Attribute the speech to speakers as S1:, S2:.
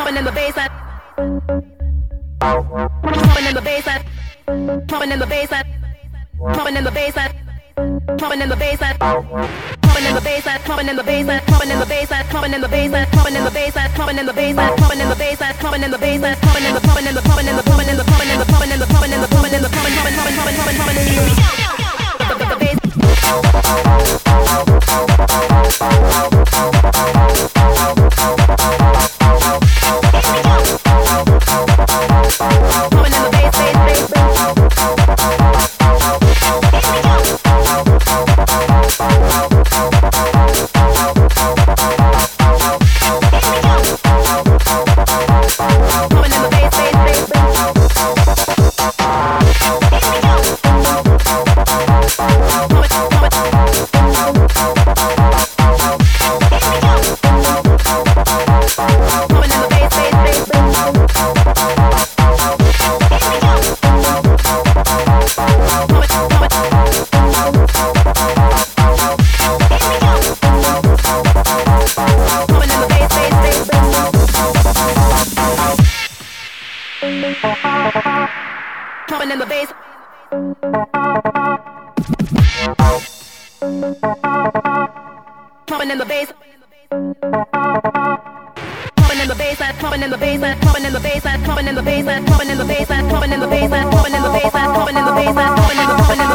S1: pumping in the baseline, pumping in the baseline, pumping in the baseline, pumping in the baseline, pumping in the baseline, pumping in the baseline, pumping in the baseline, pumping in the baseline, pumping in the baseline, pumping in the baseline, pumping in the baseline, pumping in the baseline, pumping in the baseline, pumping in the pumping in the pumping in the pumping in the pumping in the pumping in the pumping in the pumping in the pumping pumping pumping pumping pumping pumping in the bass. Pumping in the bass. Pumping in the bass. Pumping in the baseline, pumping in the baseline, pumping in the baseline, pumping in the baseline, pumping in the baseline, pumping in the baseline, pumping in the baseline, pumping in the baseline, pumping in the baseline, pumping in the